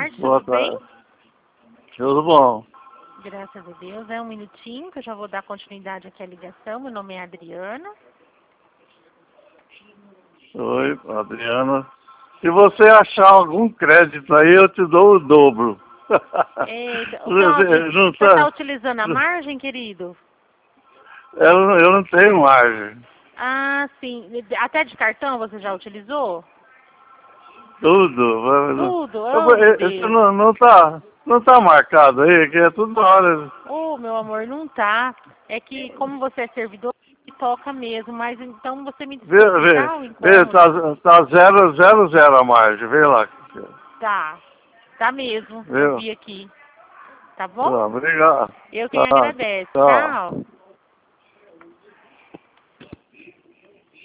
tarde, Boa tudo bem? tarde. Tudo bom? Graças a Deus. Um minutinho que eu já vou dar continuidade aqui à ligação. Meu nome é Adriana. Oi, Adriana. Se você achar algum crédito aí, eu te dou o dobro. Você está utilizando a margem, querido? Eu não tenho margem. Ah, sim. Até de cartão você já utilizou? Tudo. Tudo? Oh, meu Isso Deus. não tá marcado aí, que é tudo na hora. Oh, meu amor, não tá. É que como você é servidor, toca mesmo. Mas então você me desculpe, tá? O Vê, incômodo. tá 0,00 a margem, vê lá. Tá mesmo. Eu Viu? vi aqui. Tá bom? Tá, obrigado. Eu quem Tá, agradece. tchau. Tchau.